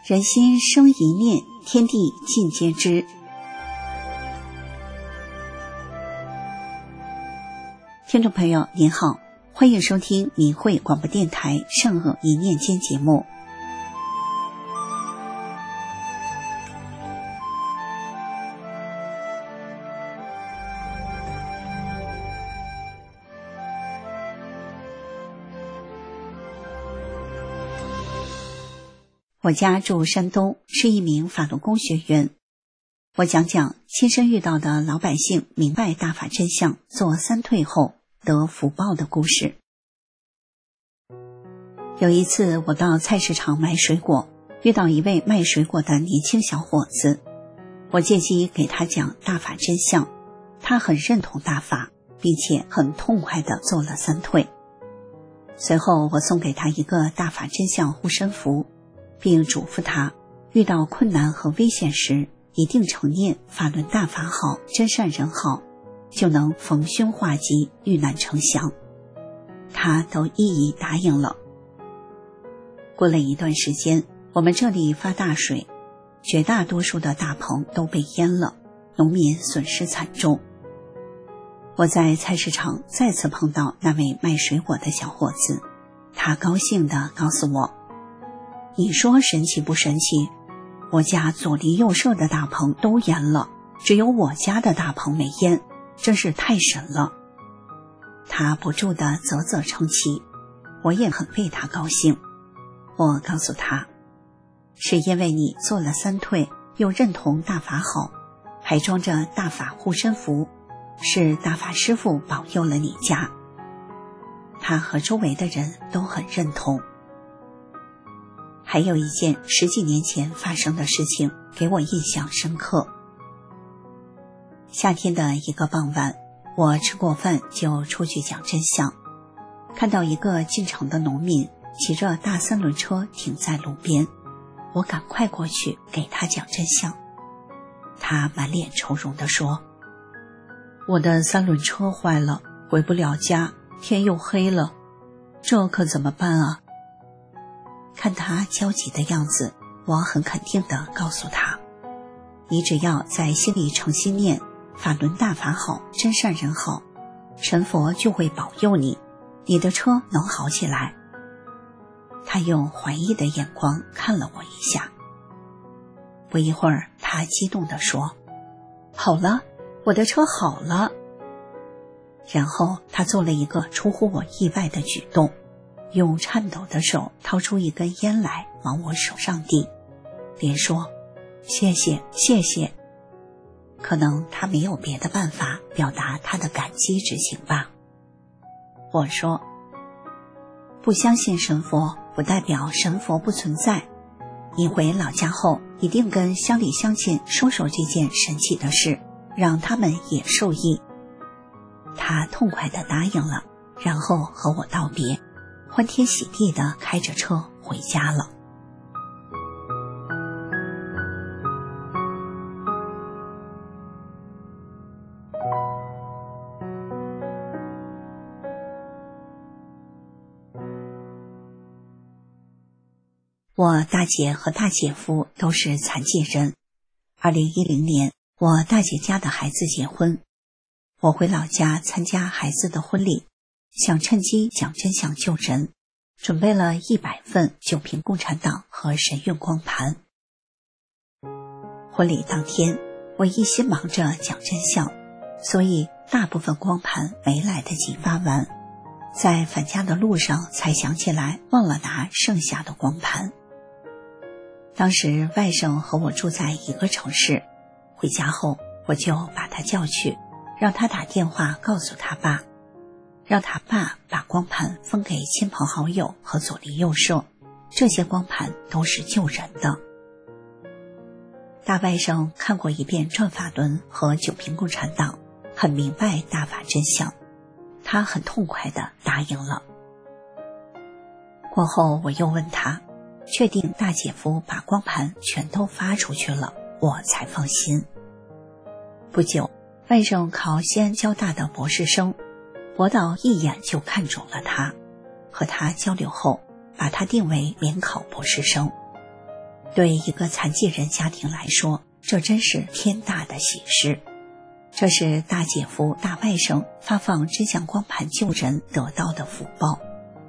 人心生一念，天地尽皆知。听众朋友您好，欢迎收听明慧广播电台善恶一念间节目。我家住山东，是一名法轮功学员。我讲讲亲身遇到的老百姓明白大法真相，做三退后得福报的故事。有一次我到菜市场买水果，遇到一位卖水果的年轻小伙子，我借机给他讲大法真相，他很认同大法，并且很痛快地做了三退。随后我送给他一个大法真相护身符，并嘱咐他遇到困难和危险时，一定承念法轮大法好，真善人好，就能逢凶化吉，遇难成祥。他都一一答应了。过了一段时间，我们这里发大水，绝大多数的大棚都被淹了，农民损失惨重。我在菜市场再次碰到那位卖水果的小伙子，他高兴地告诉我，你说神奇不神奇？我家左邻右舍的大棚都淹了，只有我家的大棚没淹，真是太神了。他不住地啧啧称奇，我也很为他高兴。我告诉他，是因为你做了三退，又认同大法好，还装着大法护身符，是大法师父保佑了你家。他和周围的人都很认同。还有一件10几年前发生的事情给我印象深刻。夏天的一个傍晚，我吃过饭就出去讲真相，看到一个进城的农民骑着大三轮车停在路边，我赶快过去给他讲真相。他满脸愁容地说，我的三轮车坏了，回不了家，天又黑了，这可怎么办啊？看他焦急的样子，我很肯定地告诉他，你只要在心里诚心念法轮大法好，真善人好，神佛就会保佑你，你的车能好起来。他用怀疑的眼光看了我一下，不一会儿他激动地说，好了，我的车好了。然后他做了一个出乎我意外的举动，用颤抖的手掏出一根烟来往我手上递，连说谢谢谢谢。可能他没有别的办法表达他的感激之情吧。我说，不相信神佛不代表神佛不存在，你回老家后一定跟乡里乡亲说说这件神奇的事，让他们也受益。他痛快地答应了，然后和我道别，欢天喜地地开着车回家了。我大姐和大姐夫都是残疾人。2010年，我大姐家的孩子结婚，我回老家参加孩子的婚礼，想趁机讲真相救人，准备了100份9瓶共产党和神韵光盘。婚礼当天，我一心忙着讲真相，所以大部分光盘没来得及发完，在返家的路上才想起来忘了拿剩下的光盘。当时外甥和我住在一个城市，回家后我就把他叫去，让他打电话告诉他爸，让他爸把光盘分给亲朋好友和左邻右舍，这些光盘都是救人的。大外甥看过一遍转法轮和9瓶共产党，很明白大法真相，他很痛快地答应了。过后我又问他，确定大姐夫把光盘全都发出去了，我才放心。不久，外甥考西安交大的博士生，博导一眼就看中了他，和他交流后把他定为联考博士生。 对一个残疾人家庭来说，这真是天大的喜事。这是大姐夫、大外甥发放真相光盘救人得到的福报。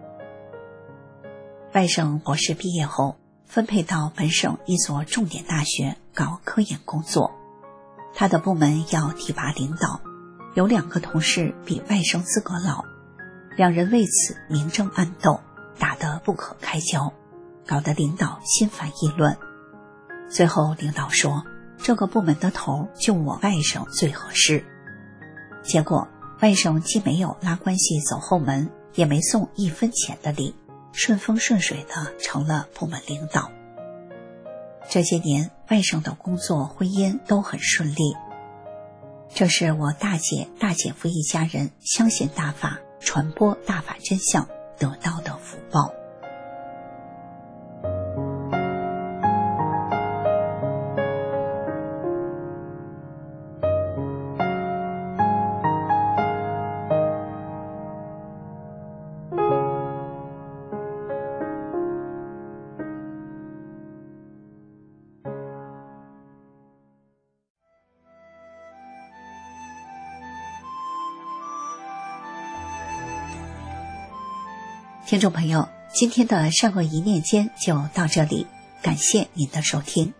外甥博士毕业后，分配到本省一所重点大学搞科研工作。他的部门要提拔领导，有2个同事比外甥资格老，2人为此明争暗斗，打得不可开交，搞得领导心烦意乱。最后领导说，这个部门的头就我外甥最合适。结果外甥既没有拉关系走后门，也没送1分钱的礼，顺风顺水的成了部门领导。这些年外甥的工作婚姻都很顺利，这是我大姐大姐夫一家人相信大法，传播大法真相得到的福报。听众朋友，今天的善恶一念间就到这里，感谢您的收听。